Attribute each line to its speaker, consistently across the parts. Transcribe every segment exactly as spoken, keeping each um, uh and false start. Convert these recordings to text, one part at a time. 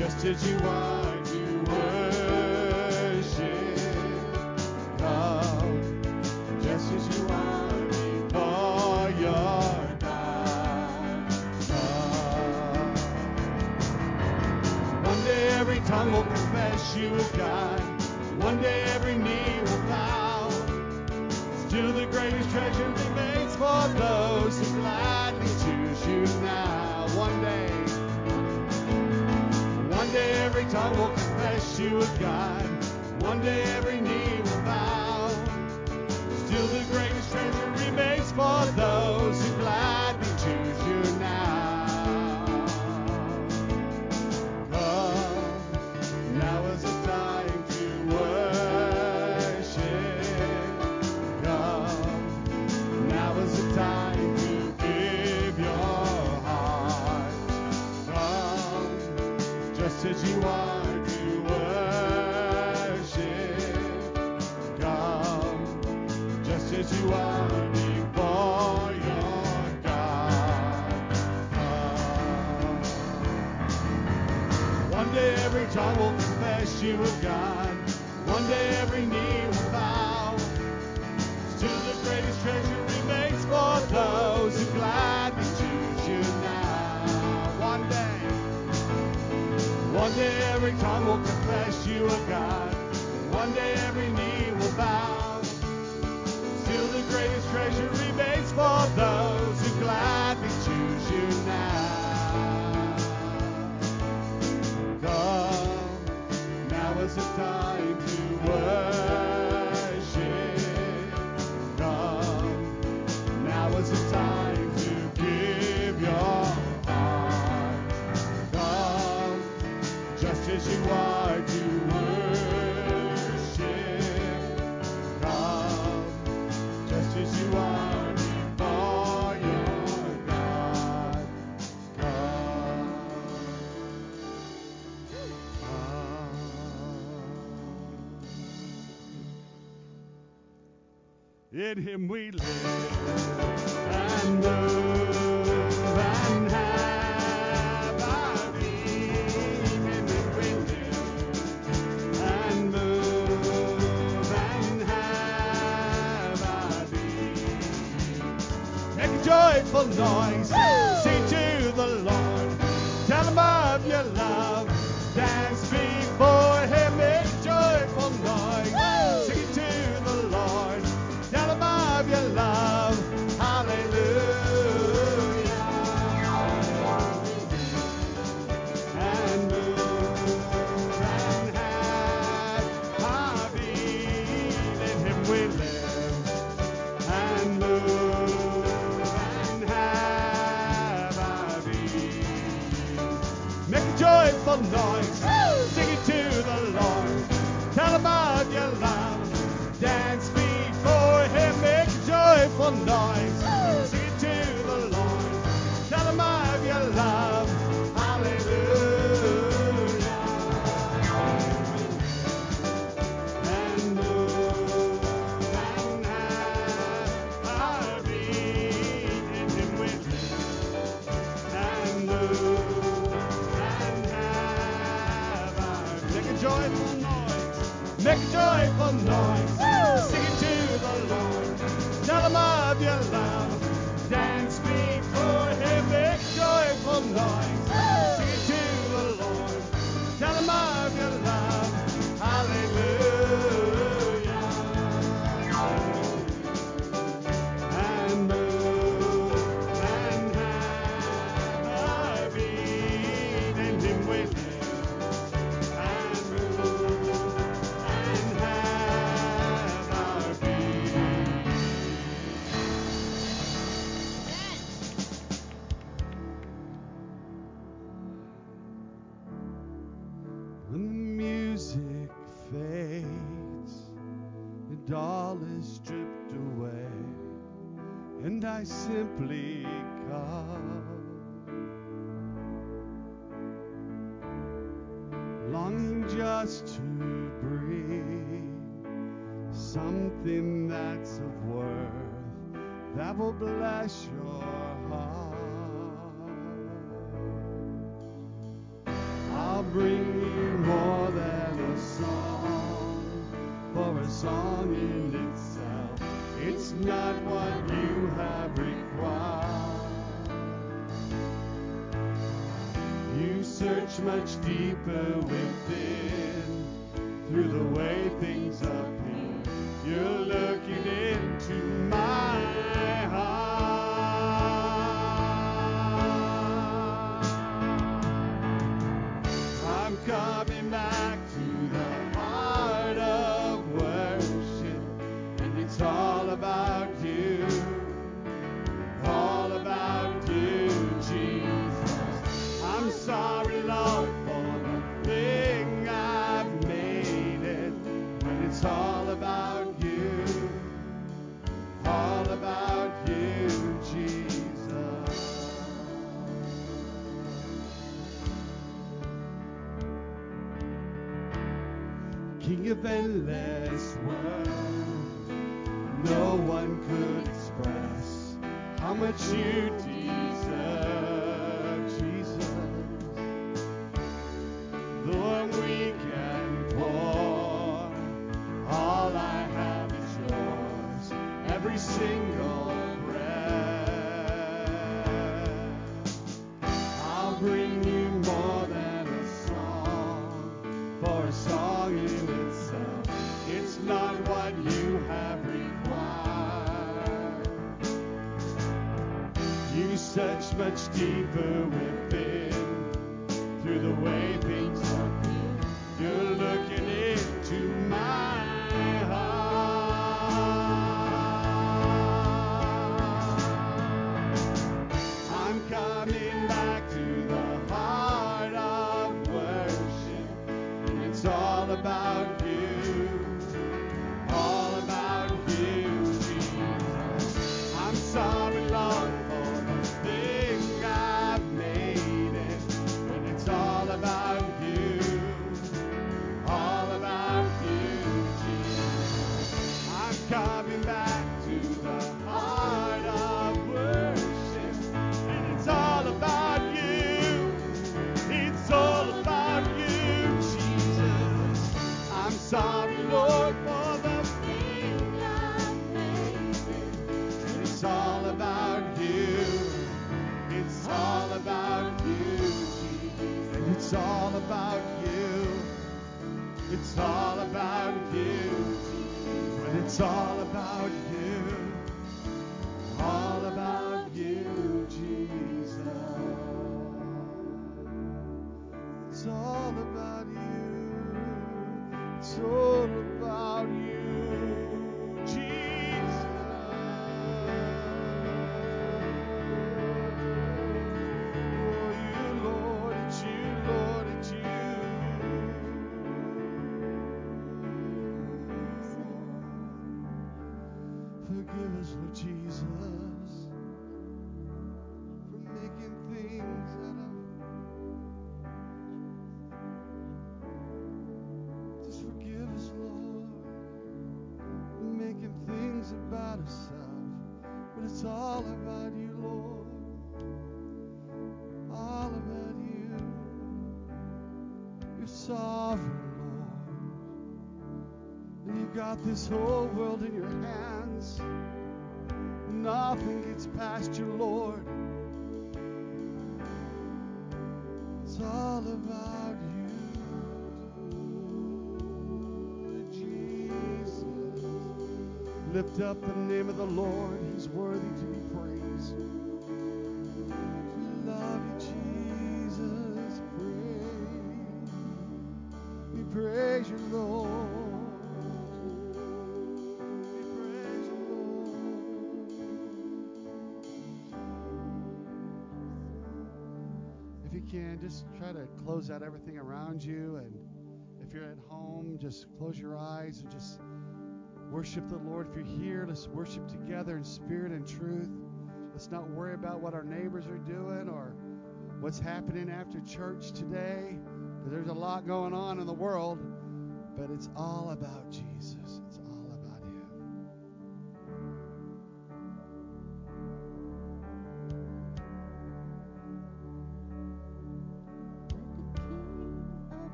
Speaker 1: just as you are to worship. Come, just as you are before your God. Come. One day every tongue will confess you as God. One day every knee will bow. Still the greatest treasure remains for those who gladly choose you now. One day, one day every tongue will confess you as God. One day every knee will bow. Still the greatest treasure remains for those who gladly choose you now. Come, now is the time to worship. Come, now is the time to give your heart. Come, just as you are to worship. Come, just as you are before your God. Come. One day every tongue will confess you as God. One day every knee will bow. Still the greatest treasure remains for those who gladly choose you now. One day, one day every tongue will confess you as God. One day every knee will bow. Still the greatest treasure remains for those who gladly choose you now. Come, now is the time to worship. Come, now is the time to give your heart. Come, just as you are to worship. Come, just as you are before your God. Come, come. In him we live and move and have our being. In him we live and move and have our being. Make a joyful noise, sing to the Lord, tell him of your love, dance before him. Make a joyful noise, sing to the Lord, tell him of your love, hallelujah. And move and have our being. In him we live and move and have our being. Make a joyful noise, sing it to the Lord, tell him of your love, dance before him. Make a joyful noise, sing it to the Lord, tell him of your love, hallelujah. And move and have our being. In him we live and move and have our. Make a joyful noise, make a joyful noise, sing it to the Lord, tell him of your love, dance before him. Make a joyful noise, sing it to the Lord, tell him of your love, hallelujah. And move and have our being. In him we live and move and have our being. When the music fades and all is stripped away, and I simply come, longing just to breathe something that's of worth that will bless your heart. I'll bring search much deeper within. Through the way things appear, you're looking into my heart. I'm coming back to the heart of worship, and it's all about you, all about you, Jesus. I'm sorry, Lord, for the thing I've made it, when it's all about you, all about you, Jesus. King of endless world, no one could express how much you deserve, Jesus. Though I'm weak and poor, all I have is yours, every single breath. I'll bring you more than a song, for a song in itself, it's not what you have required. You search much deeper within, through the way things appear, you're looking into my heart. I'm coming back to the heart of worship, and it's all about you, all about you, Jesus. I'm sorry, Lord, for the thing I've made it, when it's all about you, all about you, Jesus. I'm coming back to the heart of worship, and it's all about you, it's all about you, Jesus. I'm sorry, Lord, for the thing I've made it, and it's all about you, it's all about you, Jesus. And it's all about you, it's all about you, and it's all about you, all about you, Jesus. It's all about you, it's all about you, Jesus. Oh, you, Lord, it's you, Lord, it's you. Forgive us, Lord Jesus, for making things out of. Just forgive us, Lord, for making things about ourselves. But it's all about you, Lord. All about you. You're sovereign, Lord. And you've got this whole world in your hands. Nothing gets past you, Lord. It's all about you, Jesus. Lift up the name of the Lord. He's worthy to be praised. We love you, Jesus. Praise. We praise you, Lord. We praise you, Lord. If you can, just try to close out everything around you. And if you're at home, just close your eyes and just worship the Lord. If you're here, let's worship together in spirit and truth. Let's not worry about what our neighbors are doing or what's happening after church today. There's a lot going on in the world, but it's all about Jesus. It's all about Him.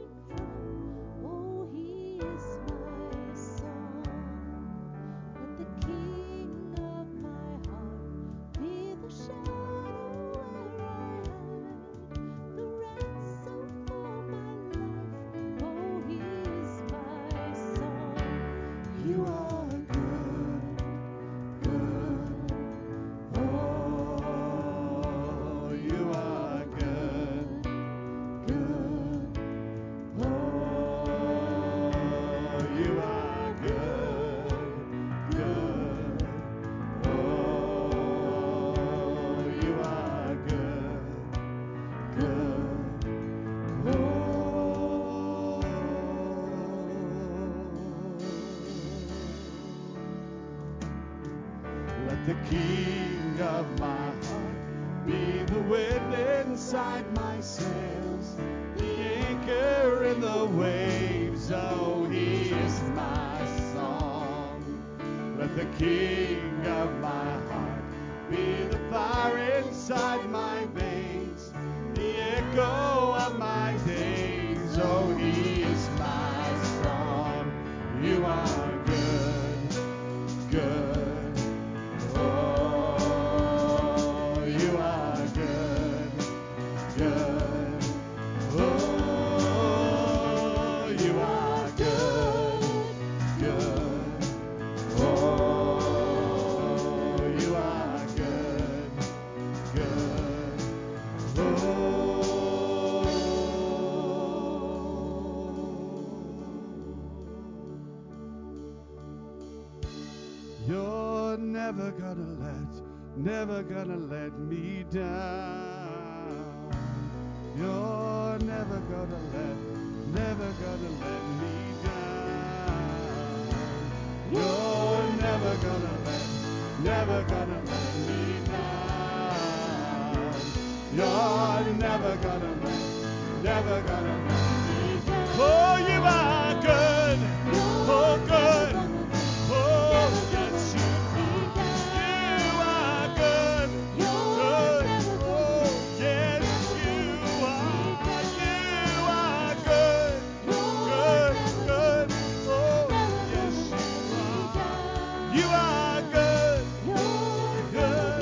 Speaker 2: The
Speaker 1: the King of my heart be the wind inside my sails, the anchor in the waves. Oh, he is my song. Let the King of my heart be the fire inside my veins, the echo of my days. Oh, he is my song. You are good, good. Oh, you are good, good. Oh, you are good, good. Oh, you are good, good. Oh, you're never gonna let, never gonna let me down. You're never gonna let, never gonna let me down. You're never gonna let, never gonna let me down. You're never gonna let, never gonna let me down. Oh, you are good. Oh, good. Oh, yes, you are. You are good. Good. Oh, yes, you are. You are good. Good, good. Oh, yes, you are. You are good. Good.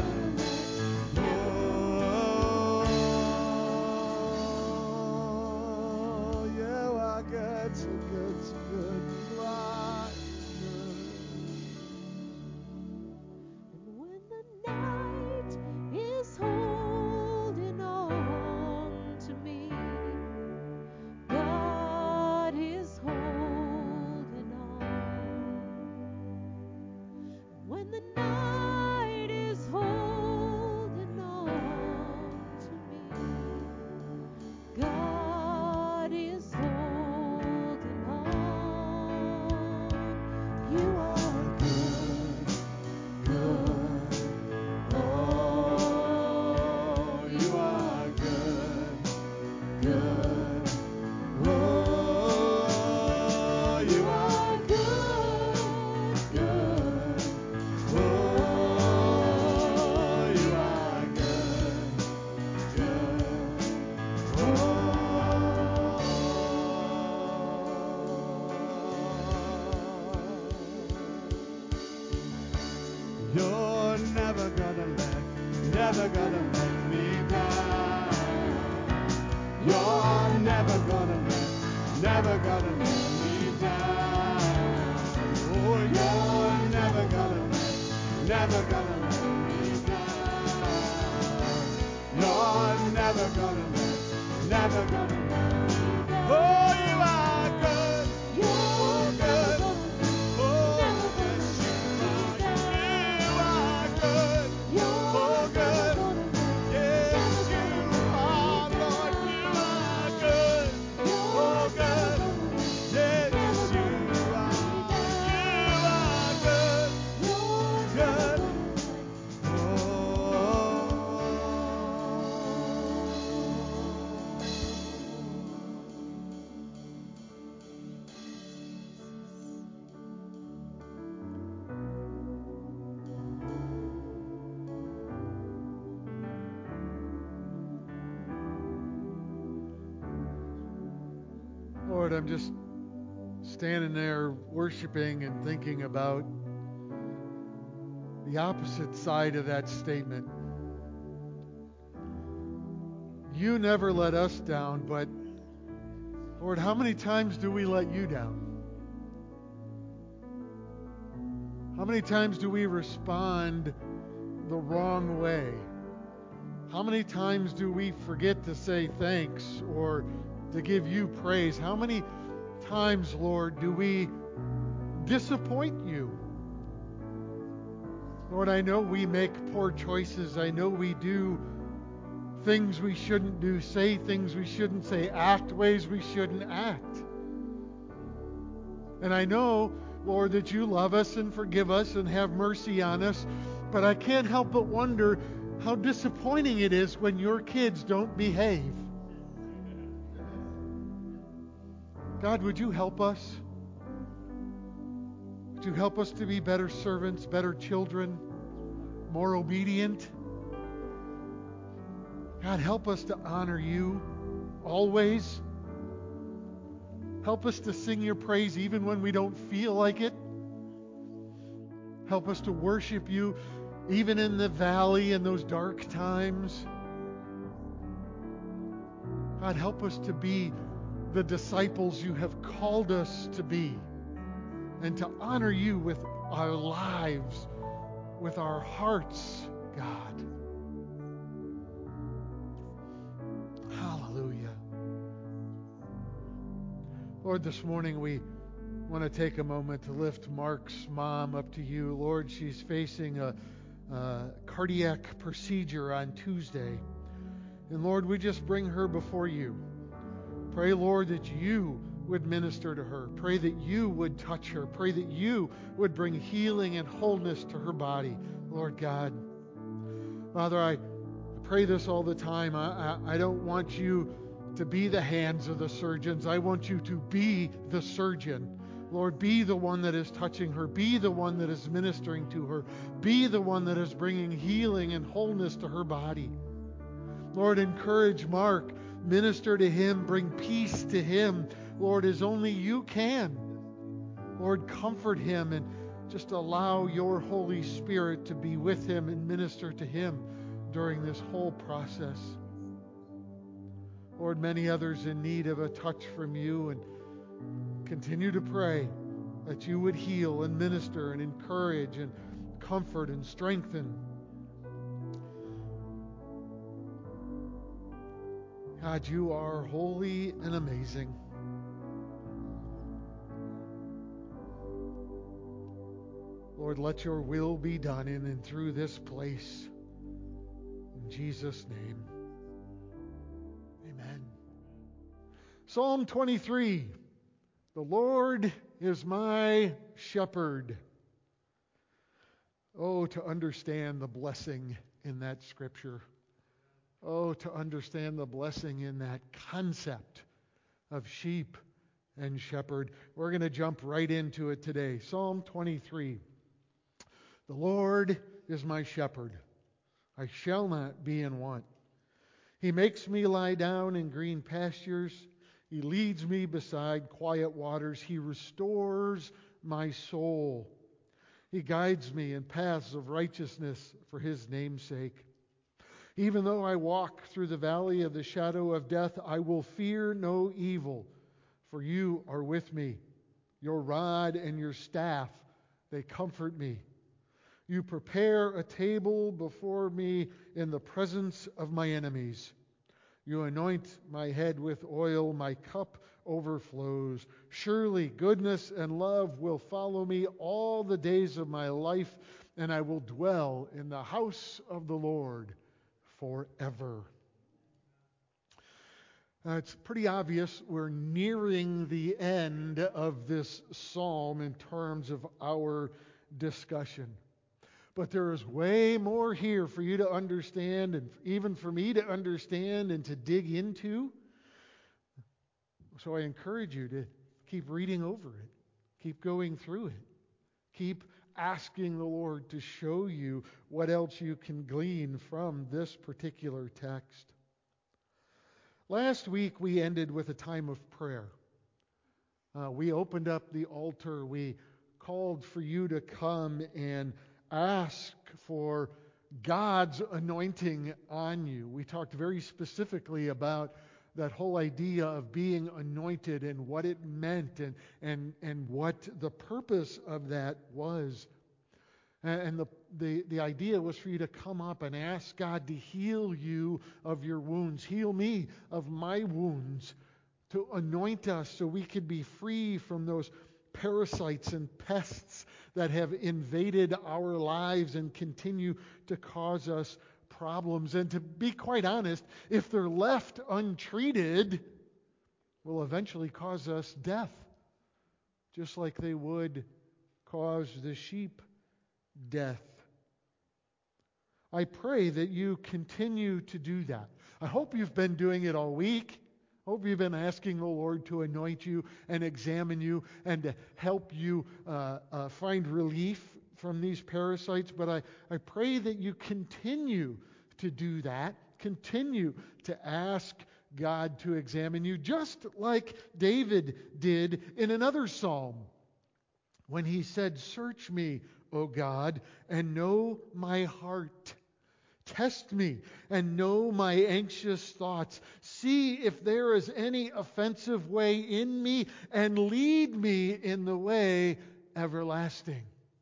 Speaker 1: Oh, you are good. So good, so good. You are good.
Speaker 2: When the night is holding on to me, God is holding on. When the night is holding on to me, God is holding on. You are good, good.
Speaker 1: Oh, you are good, good. Oh, you are good, good. Oh, you are good, good. Oh, you're never gonna let, never gonna let me down. You're never gonna let, never gonna let me down. Oh, you're never gonna let, never gonna let me down. You're never gonna let, never gonna let me down. Oh, you are good. You're good. Oh, yes, you are. You are good. Oh, good. Yes, you are, Lord. You are good. Oh, good. Yes, you are. You are good. Good.
Speaker 3: Lord, I'm just standing there worshiping and thinking about the opposite side of that statement. You never let us down, but Lord, how many times do we let you down? How many times do we respond the wrong way? How many times do we forget to say thanks or to give you praise? How many times, Lord, do we disappoint you? Lord, I know we make poor choices. I know we do things we shouldn't do, say things we shouldn't say, act ways we shouldn't act. And I know, Lord, that you love us and forgive us and have mercy on us. But I can't help but wonder how disappointing it is when your kids don't behave. God, would you help us? Would you help us to be better servants, better children, more obedient? God, help us to honor you always. Help us to sing your praise even when we don't feel like it. Help us to worship you even in the valley in those dark times. God, help us to be the disciples you have called us to be, and to honor you with our lives, with our hearts, God. Hallelujah. Lord, this morning we want to take a moment to lift Mark's mom up to you. Lord, she's facing a, a cardiac procedure on Tuesday. And Lord, we just bring her before you. Pray, Lord, that you would minister to her. Pray that you would touch her. Pray that you would bring healing and wholeness to her body, Lord God. Father, I pray this all the time. I, I, I don't want you to be the hands of the surgeons. I want you to be the surgeon. Lord, be the one that is touching her. Be the one that is ministering to her. Be the one that is bringing healing and wholeness to her body. Lord, encourage Mark. Minister to him. Bring peace to him, Lord, as only you can. Lord, comfort him and just allow your Holy Spirit to be with him and minister to him during this whole process. Lord, many others in need of a touch from you, and continue to pray that you would heal and minister and encourage and comfort and strengthen. God, you are holy and amazing. Lord, let your will be done in and through this place. In Jesus' name, amen. Psalm twenty-three. The Lord is my shepherd. Oh, to understand the blessing in that scripture. Oh, to understand the blessing in that concept of sheep and shepherd. We're going to jump right into it today. Psalm twenty-three. The Lord is my shepherd. I shall not be in want. He makes me lie down in green pastures. He leads me beside quiet waters. He restores my soul. He guides me in paths of righteousness for his name's sake. Even though I walk through the valley of the shadow of death, I will fear no evil, for you are with me. Your rod and your staff, they comfort me. You prepare a table before me in the presence of my enemies. You anoint my head with oil, my cup overflows. Surely goodness and love will follow me all the days of my life, and I will dwell in the house of the Lord forever. Uh, it's pretty obvious we're nearing the end of this psalm in terms of our discussion. But there is way more here for you to understand, and even for me to understand and to dig into. So I encourage you to keep reading over it. Keep going through it. Keep asking the Lord to show you what else you can glean from this particular text. Last week we ended with a time of prayer. Uh, we opened up the altar. We called for you to come and ask for God's anointing on you. We talked very specifically about that whole idea of being anointed and what it meant and and and what the purpose of that was. And the, the, the idea was for you to come up and ask God to heal you of your wounds. Heal me of my wounds. To anoint us so we could be free from those parasites and pests that have invaded our lives and continue to cause us problems. And to be quite honest, if they're left untreated, will eventually cause us death, just like they would cause the sheep death. I pray that you continue to do that. I hope you've been doing it all week. I hope you've been asking the Lord to anoint you and examine you and to help you uh, uh, find relief from these parasites. But I, I pray that you continue to do that. Continue to ask God to examine you, just like David did in another psalm when he said, "Search me, O God, and know my heart. Test me and know my anxious thoughts. See if there is any offensive way in me, and lead me in the way everlasting."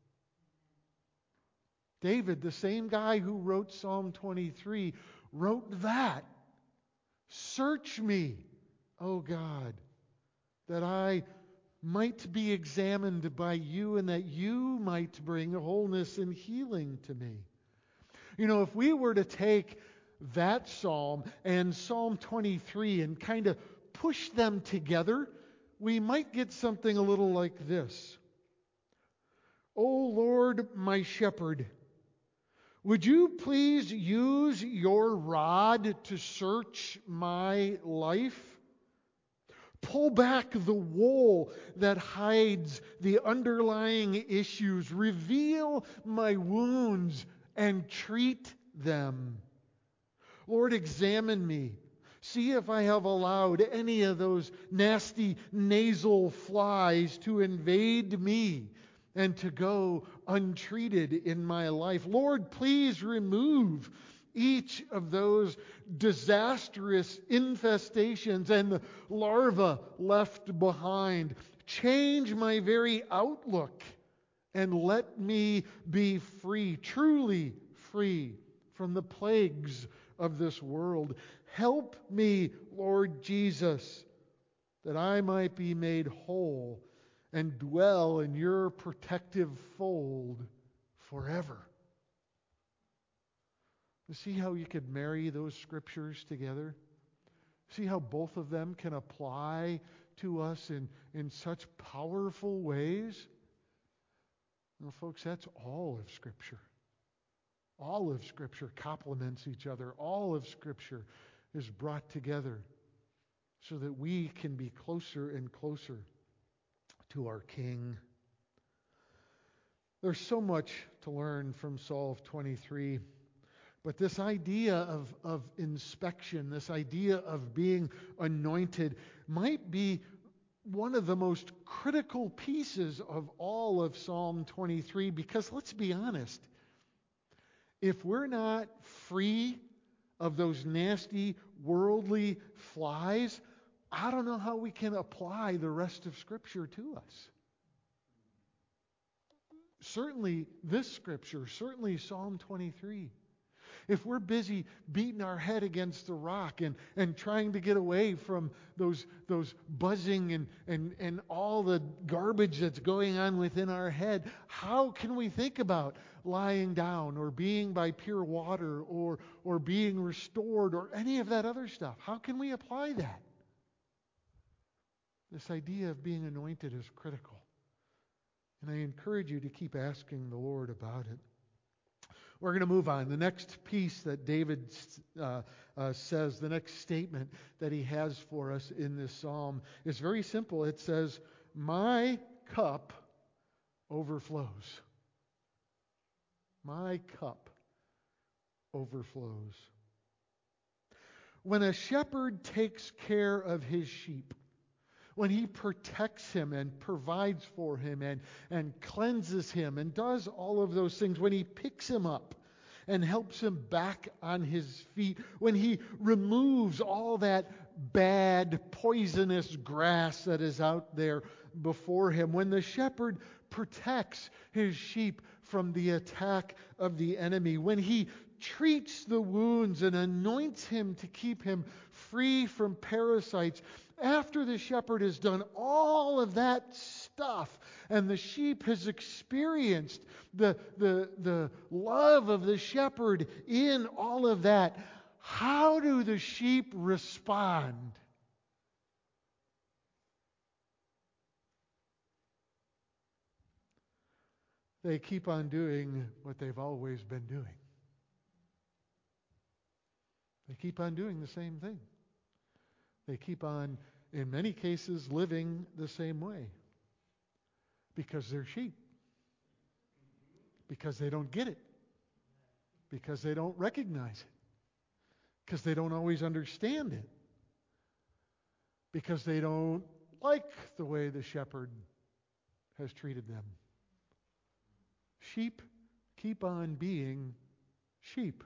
Speaker 3: David, the same guy who wrote Psalm twenty-three, wrote that. "Search me, O God, that I might be examined by you, and that you might bring wholeness and healing to me." You know, if we were to take that psalm and Psalm twenty-three and kind of push them together, we might get something a little like this. "O Lord, my shepherd, would you please use your rod to search my life? Pull back the wool that hides the underlying issues. Reveal my wounds and treat them. Lord, examine me. See if I have allowed any of those nasty nasal flies to invade me and to go untreated in my life. Lord, please remove each of those disastrous infestations and the larvae left behind. Change my very outlook and let me be free, truly free from the plagues of this world. Help me, Lord Jesus, that I might be made whole and dwell in your protective fold forever." You see how you could marry those scriptures together? See how both of them can apply to us in, in such powerful ways? Well, folks, that's all of Scripture. All of Scripture complements each other. All of Scripture is brought together so that we can be closer and closer to our King. There's so much to learn from Psalm twenty-three. But this idea of, of inspection, this idea of being anointed, might be one of the most critical pieces of all of Psalm twenty-three, because let's be honest, if we're not free of those nasty worldly flies, I don't know how we can apply the rest of Scripture to us. Certainly this Scripture, certainly Psalm twenty-three. If we're busy beating our head against the rock and, and trying to get away from those, those buzzing and, and, and all the garbage that's going on within our head, how can we think about lying down or being by pure water or, or being restored or any of that other stuff? How can we apply that? This idea of being anointed is critical. And I encourage you to keep asking the Lord about it. We're going to move on. The next piece that David uh, uh, says, the next statement that he has for us in this psalm is very simple. It says, "My cup overflows." My cup overflows. When a shepherd takes care of his sheep, when he protects him and provides for him and, and cleanses him and does all of those things, when he picks him up and helps him back on his feet, when he removes all that bad, poisonous grass that is out there before him, when the shepherd protects his sheep from the attack of the enemy, when he treats the wounds and anoints him to keep him free from parasites, after the shepherd has done all of that stuff and the sheep has experienced the, the, the love of the shepherd in all of that, how do the sheep respond? They keep on doing what they've always been doing. They keep on doing the same thing. They keep on, in many cases, living the same way. Because they're sheep. Because they don't get it. Because they don't recognize it. Because they don't always understand it. Because they don't like the way the shepherd has treated them. Sheep keep on being sheep.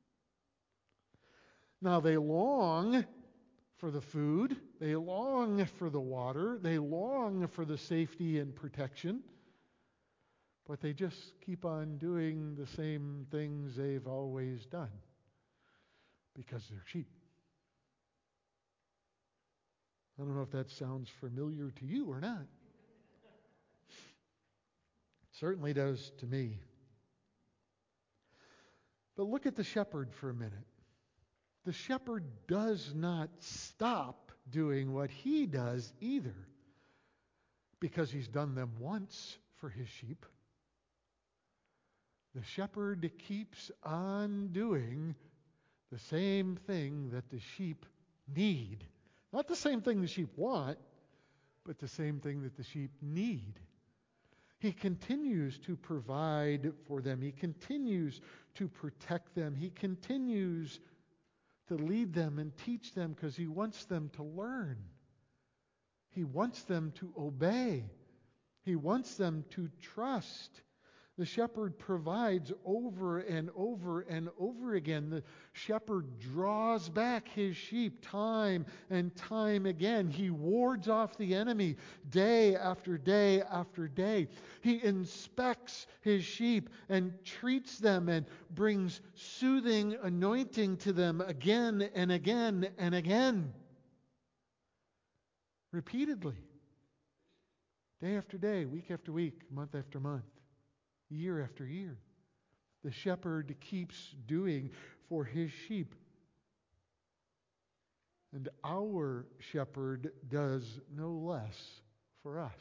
Speaker 3: Now they long for the food, they long for the water, they long for the safety and protection, but they just keep on doing the same things they've always done because they're sheep. I don't know if that sounds familiar to you or not. Certainly does to me. But look at the shepherd for a minute. The shepherd does not stop doing what he does either, because he's done them once for his sheep. The shepherd keeps on doing the same thing that the sheep need. Not the same thing the sheep want, but the same thing that the sheep need. He continues to provide for them. He continues to protect them. He continues to lead them and teach them because he wants them to learn. He wants them to obey. He wants them to trust. The shepherd provides over and over and over again. The shepherd draws back his sheep time and time again. He wards off the enemy day after day after day. He inspects his sheep and treats them and brings soothing anointing to them again and again and again. Repeatedly. Day after day, week after week, month after month. Year after year, the shepherd keeps doing for his sheep. And our shepherd does no less for us.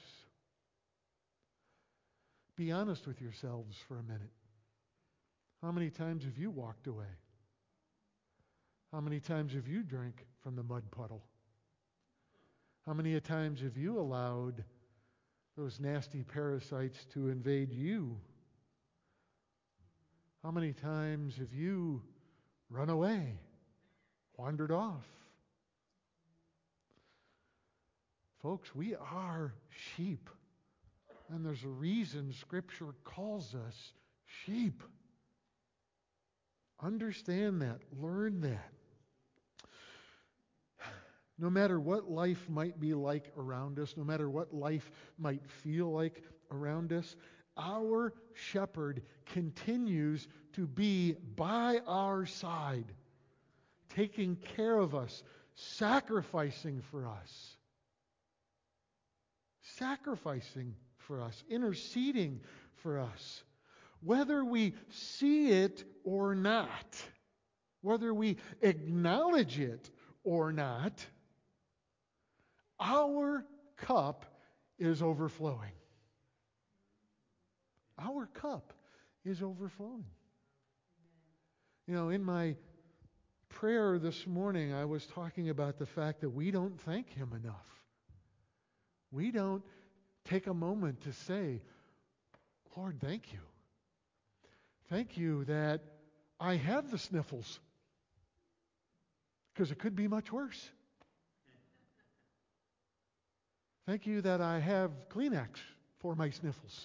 Speaker 3: Be honest with yourselves for a minute. How many times have you walked away? How many times have you drank from the mud puddle? How many times have you allowed those nasty parasites to invade you? How many times have you run away, wandered off? Folks, we are sheep. And there's a reason Scripture calls us sheep. Understand that. Learn that. No matter what life might be like around us, no matter what life might feel like around us, our shepherd continues to be by our side, taking care of us, sacrificing for us. Sacrificing for us, interceding for us. Whether we see it or not, whether we acknowledge it or not, our cup is overflowing. Our cup is overflowing. You know, in my prayer this morning, I was talking about the fact that we don't thank Him enough. We don't take a moment to say, Lord, thank you. Thank you that I have the sniffles, because it could be much worse. Thank you that I have Kleenex for my sniffles.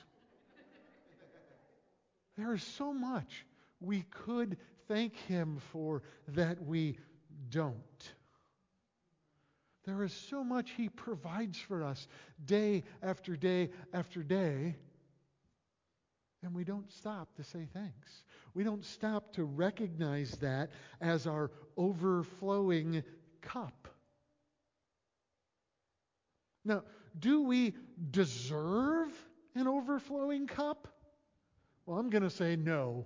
Speaker 3: There is so much we could thank Him for that we don't. There is so much He provides for us day after day after day, and we don't stop to say thanks. We don't stop to recognize that as our overflowing cup. Now, do we deserve an overflowing cup? Well, I'm going to say no.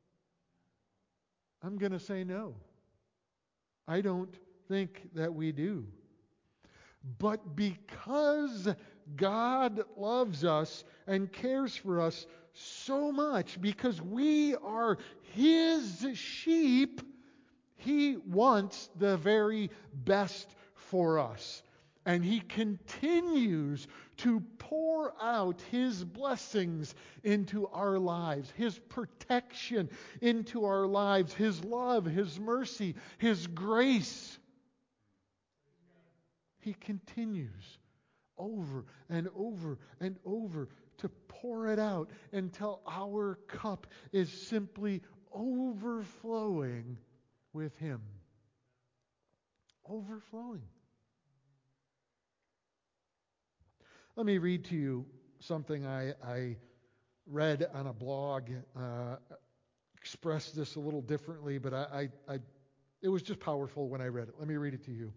Speaker 3: I'm going to say no. I don't think that we do. But because God loves us and cares for us so much, because we are His sheep, He wants the very best for us. And He continues to pour out His blessings into our lives, His protection into our lives, His love, His mercy, His grace. He continues over and over and over to pour it out until our cup is simply overflowing with Him. Overflowing. Let me read to you something I, I read on a blog. Uh, expressed this a little differently, but I, I, I, it was just powerful when I read it. Let me read it to you.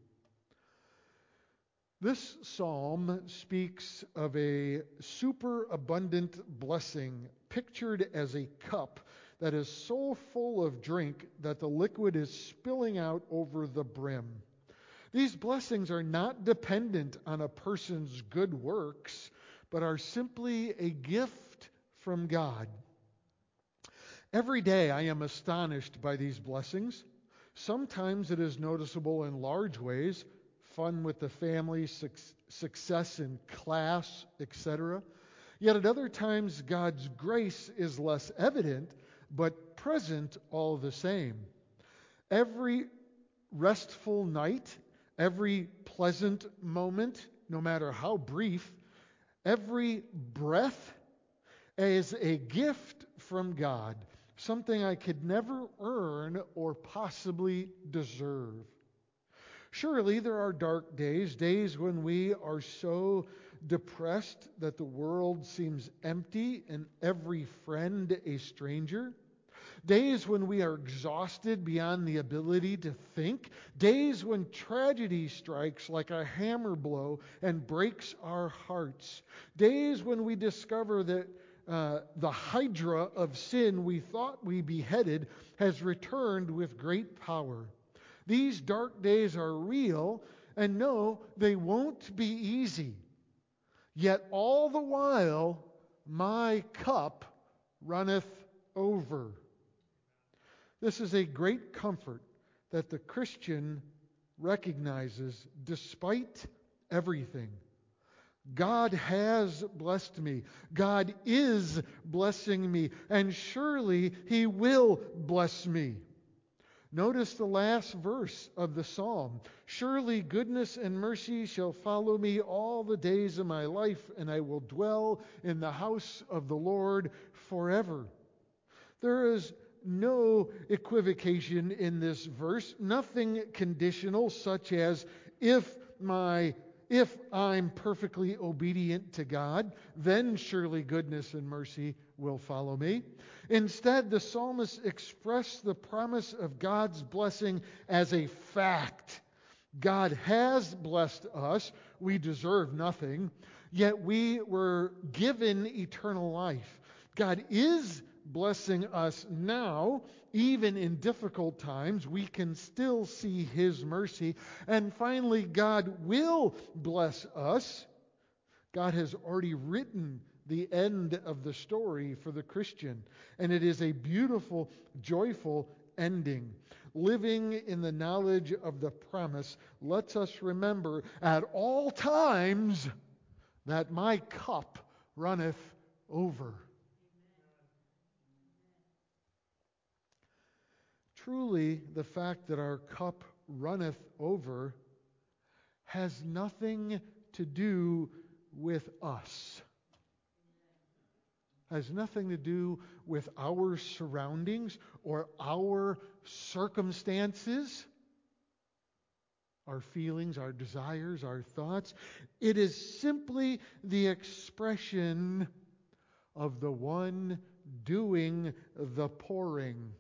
Speaker 3: This psalm speaks of a superabundant blessing pictured as a cup that is so full of drink that the liquid is spilling out over the brim. These blessings are not dependent on a person's good works, but are simply a gift from God. Every day I am astonished by these blessings. Sometimes it is noticeable in large ways, fun with the family, success in class, et cetera. Yet at other times God's grace is less evident, but present all the same. Every restful night, every pleasant moment, no matter how brief, every breath is a gift from God, something I could never earn or possibly deserve. Surely there are dark days, days when we are so depressed that the world seems empty and every friend a stranger. Days when we are exhausted beyond the ability to think. Days when tragedy strikes like a hammer blow and breaks our hearts. Days when we discover that uh, the hydra of sin we thought we beheaded has returned with great power. These dark days are real, and no, they won't be easy. Yet all the while, my cup runneth over. This is a great comfort that the Christian recognizes despite everything. God has blessed me. God is blessing me, and surely He will bless me. Notice the last verse of the psalm. Surely goodness and mercy shall follow me all the days of my life, and I will dwell in the house of the Lord forever. There is no equivocation in this verse, nothing conditional, such as if my if I'm perfectly obedient to God, then surely goodness and mercy will follow me. Instead, the psalmist expressed the promise of God's blessing as a fact. God has blessed us. We deserve nothing, yet we were given eternal life. God is blessing us now, even in difficult times. We can still see His mercy. And finally, God will bless us. God has already written the end of the story for the Christian, and it is a beautiful, joyful ending. Living in the knowledge of the promise lets us remember at all times that my cup runneth over. Truly, the fact that our cup runneth over has nothing to do with us. Has nothing to do with our surroundings or our circumstances, our feelings, our desires, our thoughts. It is simply the expression of the one doing the pouring.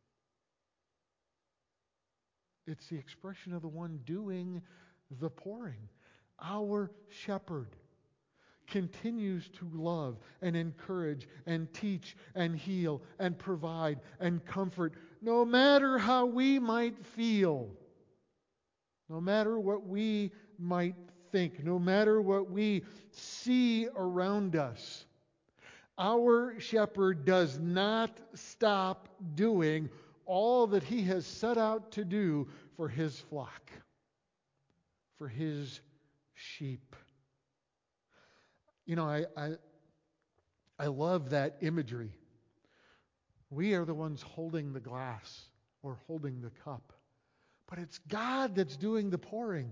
Speaker 3: It's the expression of the one doing the pouring. Our shepherd continues to love and encourage and teach and heal and provide and comfort, no matter how we might feel, no matter what we might think, no matter what we see around us. Our shepherd does not stop doing all that he has set out to do for his flock, for his sheep. You know, I, I, I love that imagery. We are the ones holding the glass or holding the cup. But it's God that's doing the pouring.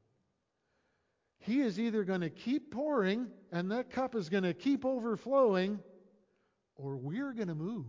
Speaker 3: He is either going to keep pouring and that cup is going to keep overflowing, or we're going to move.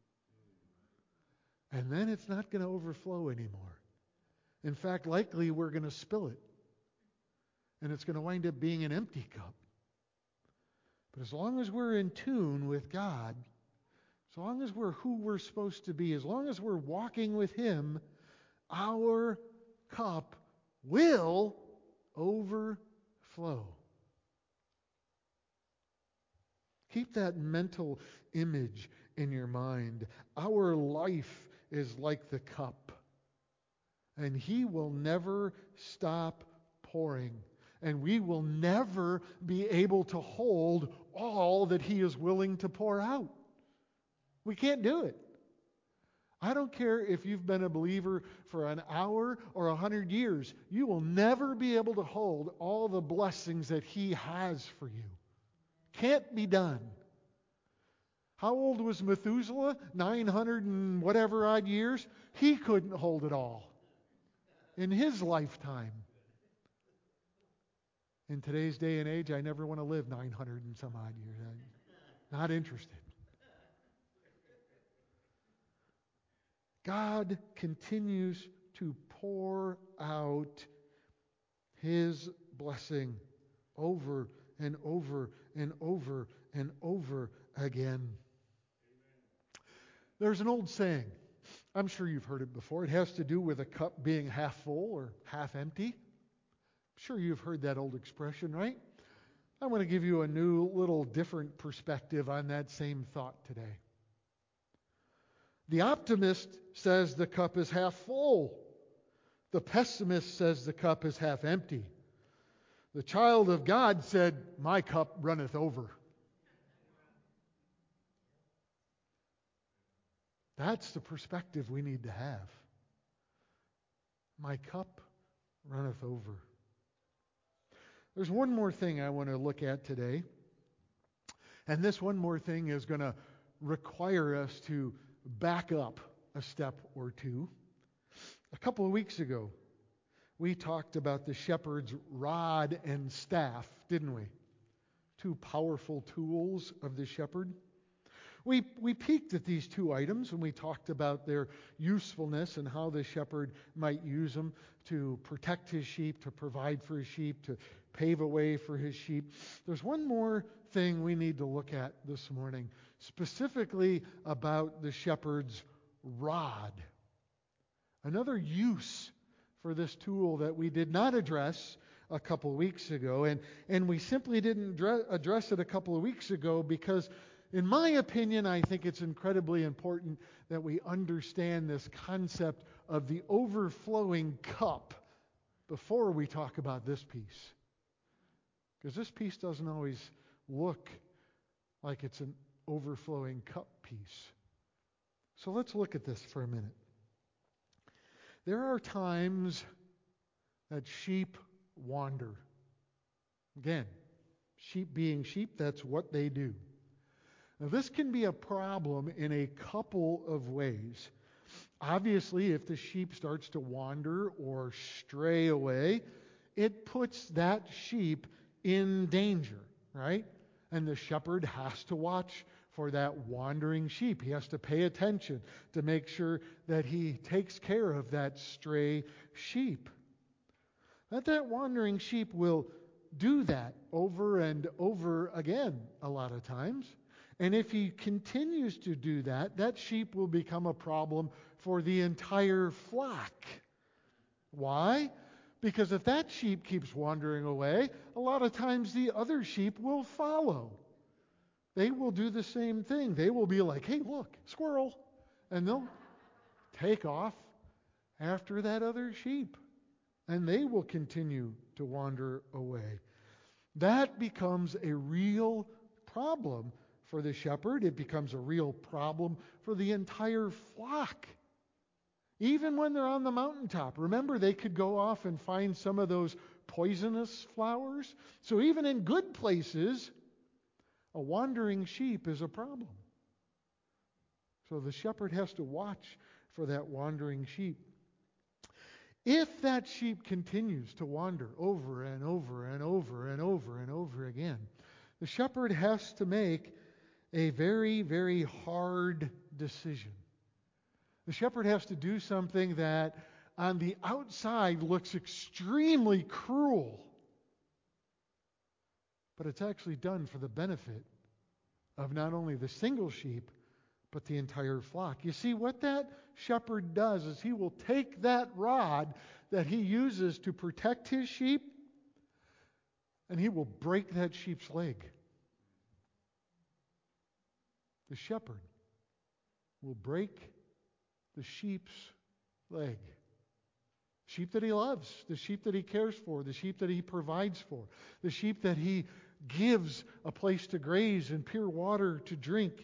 Speaker 3: And then it's not going to overflow anymore. In fact, likely we're going to spill it. And it's going to wind up being an empty cup. But as long as we're in tune with God, as long as we're who we're supposed to be, as long as we're walking with Him, our cup will overflow. Keep that mental image in your mind. Our life is like the cup, and He will never stop pouring, and we will never be able to hold all that He is willing to pour out. We can't do it. I don't care if you've been a believer for an hour or a hundred years. You will never be able to hold all the blessings that He has for you. Can't be done. How old was Methuselah? nine hundred and whatever odd years. He couldn't hold it all in his lifetime. In today's day and age, I never want to live nine hundred and some odd years. I'm not interested. God continues to pour out His blessing over and over and over and over again. There's an old saying. I'm sure you've heard it before. It has to do with a cup being half full or half empty. I'm sure you've heard that old expression, right? I want to give you a new, little different perspective on that same thought today. The optimist says the cup is half full. The pessimist says the cup is half empty. The child of God said, "My cup runneth over." That's the perspective we need to have. My cup runneth over. There's one more thing I want to look at today. And this one more thing is going to require us to back up a step or two. A couple of weeks ago, we talked about the shepherd's rod and staff, didn't we? Two powerful tools of the shepherd. We, we peeked at these two items and we talked about their usefulness and how the shepherd might use them to protect his sheep, to provide for his sheep, to pave a way for his sheep. There's one more thing we need to look at this morning, specifically about the shepherd's rod. Another use for this tool that we did not address a couple weeks ago, and, and we simply didn't dre- address it a couple of weeks ago because, in my opinion, I think it's incredibly important that we understand this concept of the overflowing cup before we talk about this piece. Because this piece doesn't always look like it's an overflowing cup piece. So let's look at this for a minute. There are times that sheep wander. Again, sheep being sheep, that's what they do. Now, this can be a problem in a couple of ways. Obviously, if the sheep starts to wander or stray away, it puts that sheep in danger, right? And the shepherd has to watch for that wandering sheep. He has to pay attention to make sure that he takes care of that stray sheep. That that wandering sheep will do that over and over again a lot of times. And if he continues to do that, that sheep will become a problem for the entire flock. Why? Because if that sheep keeps wandering away, a lot of times the other sheep will follow. They will do the same thing. They will be like, "Hey, look, squirrel." And they'll take off after that other sheep. And they will continue to wander away. That becomes a real problem for the shepherd. It becomes a real problem for the entire flock. Even when they're on the mountaintop. Remember, they could go off and find some of those poisonous flowers. So even in good places, a wandering sheep is a problem. So the shepherd has to watch for that wandering sheep. If that sheep continues to wander over and over and over and over and over again, the shepherd has to make a very, very hard decision. The shepherd has to do something that on the outside looks extremely cruel, but it's actually done for the benefit of not only the single sheep, but the entire flock. You see, what that shepherd does is he will take that rod that he uses to protect his sheep, and he will break that sheep's leg. The shepherd will break the sheep's leg. Sheep that he loves, the sheep that he cares for, the sheep that he provides for, the sheep that he gives a place to graze and pure water to drink.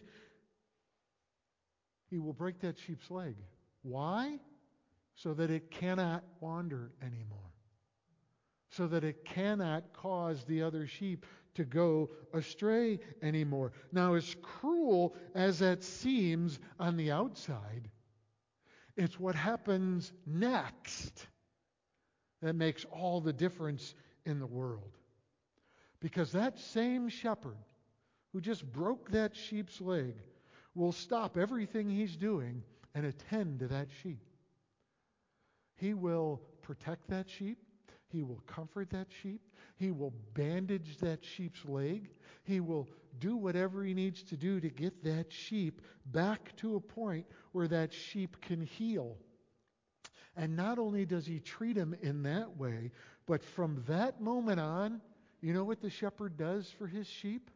Speaker 3: He will break that sheep's leg. Why? So that it cannot wander anymore. So that it cannot cause the other sheep to go astray anymore. Now, as cruel as that seems on the outside, it's what happens next that makes all the difference in the world. Because that same shepherd who just broke that sheep's leg will stop everything he's doing and attend to that sheep. He will protect that sheep. He will comfort that sheep. He will bandage that sheep's leg. He will do whatever he needs to do to get that sheep back to a point where that sheep can heal. And not only does he treat him in that way, but from that moment on, you know what the shepherd does for his sheep?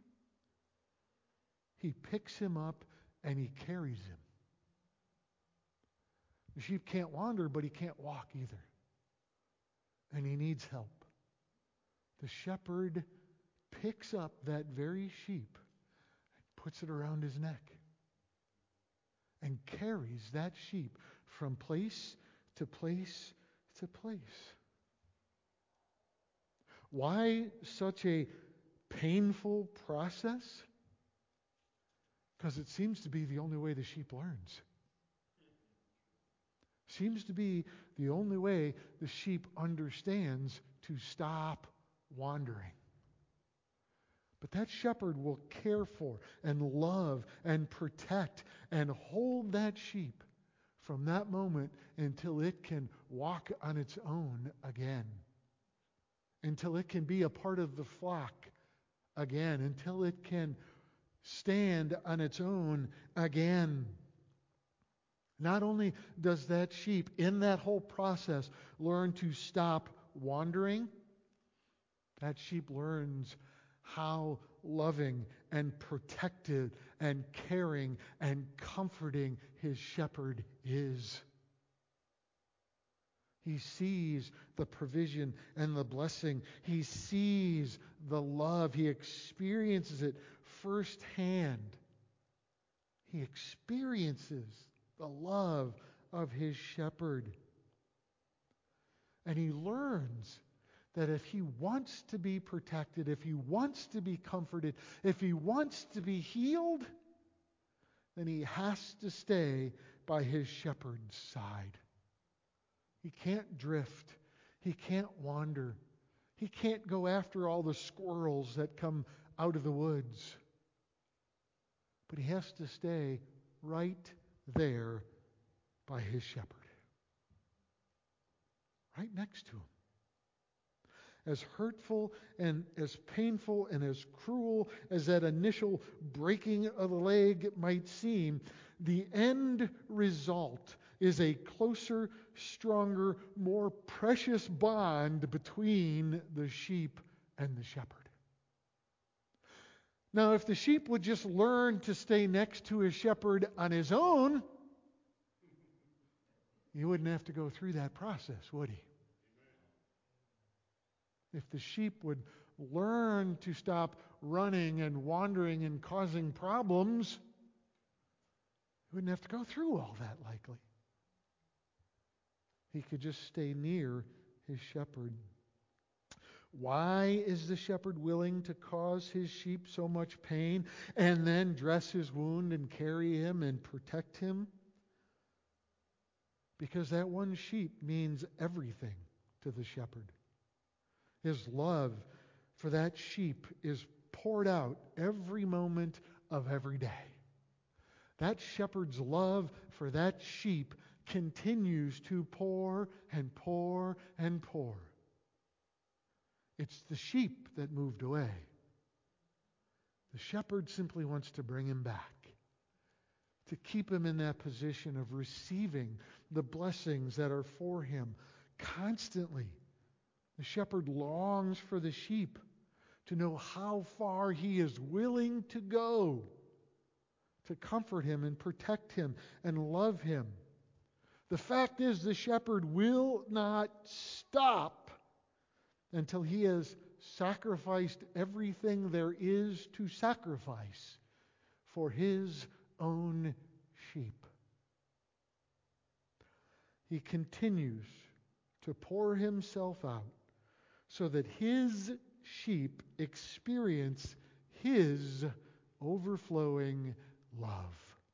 Speaker 3: He picks him up and he carries him. The sheep can't wander, but he can't walk either. And he needs help. The shepherd picks up that very sheep and puts it around his neck and carries that sheep from place to place to place. Why such a painful process? Because it seems to be the only way the sheep learns. Seems to be the only way the sheep understands to stop wandering. But that shepherd will care for and love and protect and hold that sheep from that moment until it can walk on its own again. Until it can be a part of the flock again. Until it can stand on its own again. Not only does that sheep in that whole process learn to stop wandering, that sheep learns how loving and protective and caring and comforting his shepherd is. He sees the provision and the blessing. He sees the love. He experiences it firsthand. He experiences the love of his shepherd. And he learns that if he wants to be protected, if he wants to be comforted, if he wants to be healed, then he has to stay by his shepherd's side. He can't drift. He can't wander. He can't go after all the squirrels that come out of the woods. But he has to stay right there by his shepherd. Right next to him. As hurtful and as painful and as cruel as that initial breaking of the leg might seem, the end result is a closer, stronger, more precious bond between the sheep and the shepherd. Now, if the sheep would just learn to stay next to his shepherd on his own, he wouldn't have to go through that process, would he? If the sheep would learn to stop running and wandering and causing problems, he wouldn't have to go through all that likely. He could just stay near his shepherd. Why is the shepherd willing to cause his sheep so much pain and then dress his wound and carry him and protect him? Because that one sheep means everything to the shepherd. His love for that sheep is poured out every moment of every day. That shepherd's love for that sheep continues to pour and pour and pour. It's the sheep that moved away. The shepherd simply wants to bring him back, to keep him in that position of receiving the blessings that are for him constantly. The shepherd longs for the sheep to know how far he is willing to go to comfort him and protect him and love him. The fact is, the shepherd will not stop until he has sacrificed everything there is to sacrifice for his own sheep. He continues to pour himself out so that his sheep experience his overflowing love.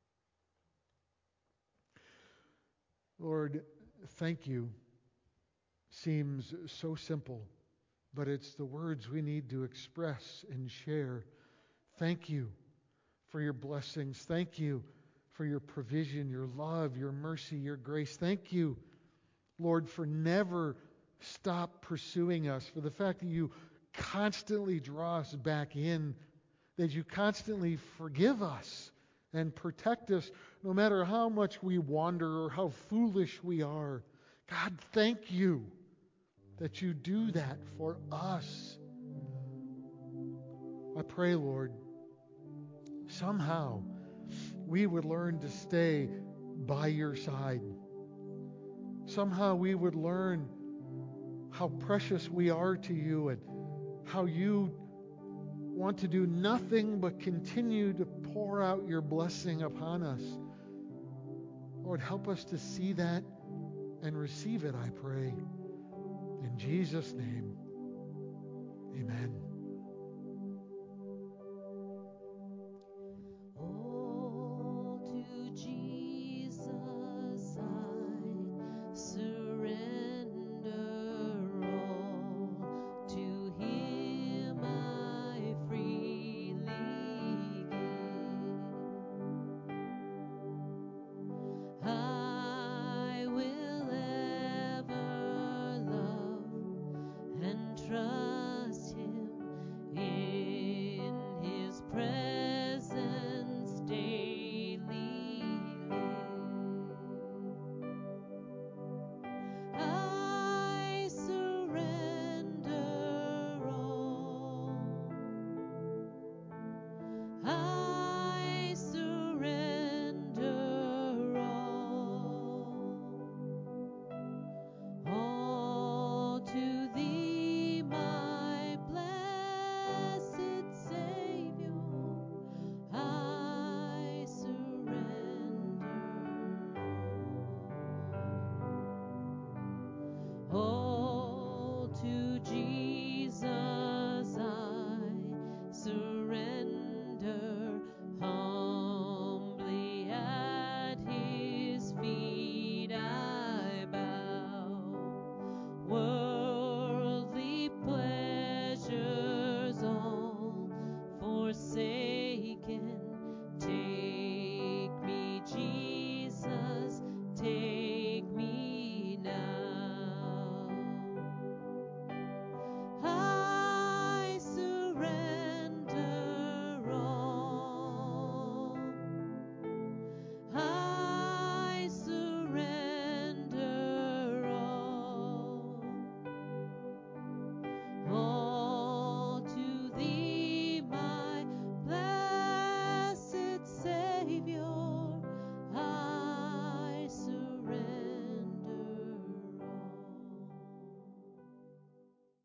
Speaker 3: Lord, thank you seems so simple, but it's the words we need to express and share. Thank you for your blessings. Thank you for your provision, your love, your mercy, your grace. Thank you, Lord, for never stop pursuing us, for the fact that you constantly draw us back in, that you constantly forgive us and protect us no matter how much we wander or how foolish we are. God, thank you that you do that for us. I pray, Lord, somehow we would learn to stay by your side. Somehow we would learn how precious we are to you and how you want to do nothing but continue to pour out your blessing upon us. Lord, help us to see that and receive it, I pray. In Jesus' name, amen.